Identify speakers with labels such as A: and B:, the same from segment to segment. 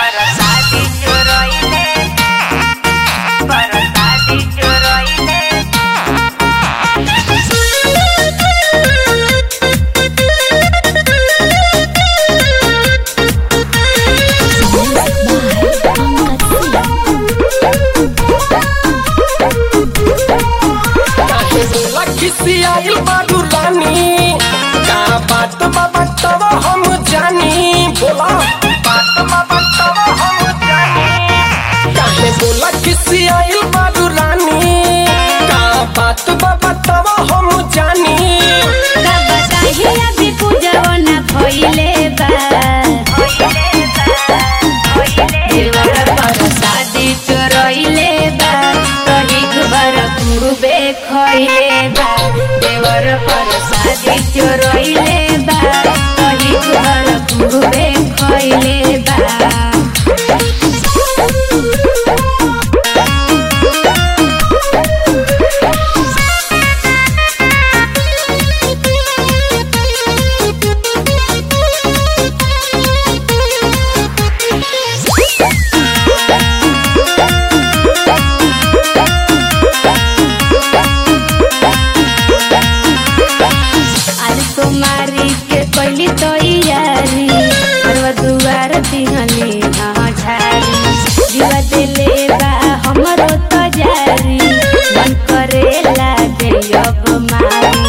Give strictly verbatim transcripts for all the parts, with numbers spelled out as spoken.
A: परसादी चोरइले परसादी चोरइले
B: खिसियाइल बालू रानी का बात बाबा तब हम जानी बोला
A: बात बाबा तब हम जानी
B: काहे बोला खिसियाइल बालू रानी का बात बाबा तब हम जानी
C: का बताही अभी पूजवा ना भइले बा देवर परसादी चोरइले बा कही खबर पूर्वे खइले बा देवर परसादी चोरइले बा कही खबर पूर्वे खइले बा मारी के पहली तो यारी घरवा दुआर दिहली हाँ झारी जीवा दिले बा हमरो तो जारी मन करे लागे अब मारी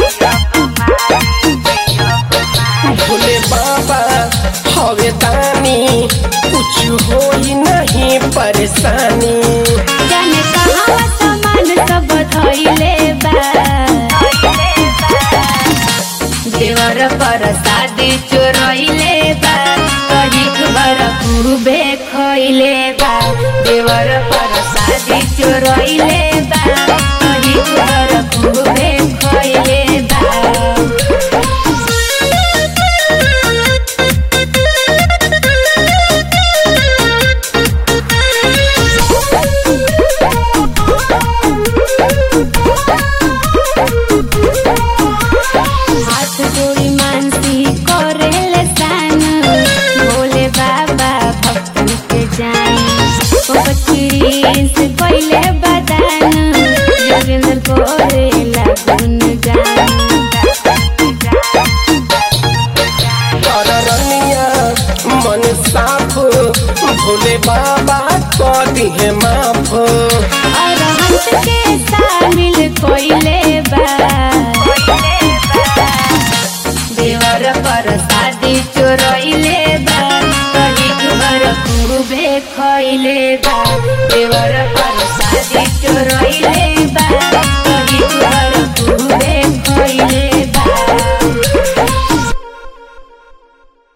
B: भोले बाबा हवे दानी कुछ होई नहीं परेशानी
C: जाने कहाँ सामान सब धइले बा देवर परसादी चोरइले बा कही खबर पूर्वे खइले बा देवर परसादी चोरइले बा कही खबर पूर्वे खइले बा हाथ जोड़ी मानसी करेले सान भोले बाबा भक्तन के जान ओ बचड़ी से पहले बदान जोगिंदर कोरेला गुन गान
B: करनिया मन साफ भोले बाबा कर दिहे माफ
C: और हंस के शामिल कोइले बा देवर परसादी चोरइले बा कही खबर पूर्वे खइले बा देवर परसादी चोरइले